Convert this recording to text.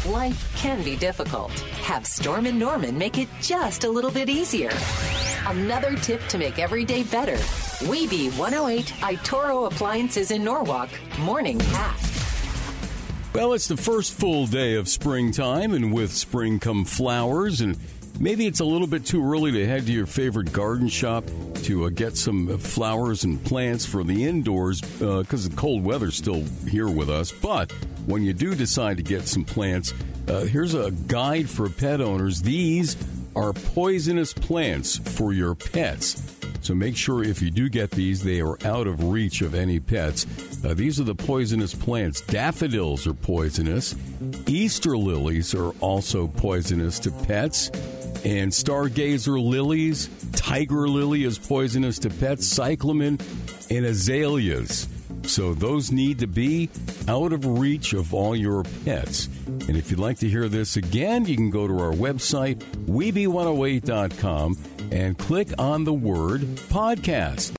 Life can be difficult. Have Storm and Norman make it just a little bit easier. Another tip to make every day better. Weeby 108 Itoro Appliances in Norwalk. Morning Pack. Well, it's the first full day of springtime, and with spring come flowers, and maybe it's a little bit too early to head to your favorite garden shop to get some flowers and plants for the indoors because the cold weather's still here with us. But when you do decide to get some plants, here's a guide for pet owners. These are poisonous plants for your pets. So make sure if you do get these, they are out of reach of any pets. These are the poisonous plants. Daffodils are poisonous. Easter lilies are also poisonous to pets. And stargazer lilies, tiger lily is poisonous to pets, cyclamen, and azaleas. So those need to be out of reach of all your pets. And if you'd like to hear this again, you can go to our website, Weeby108.com, and click on the word podcast.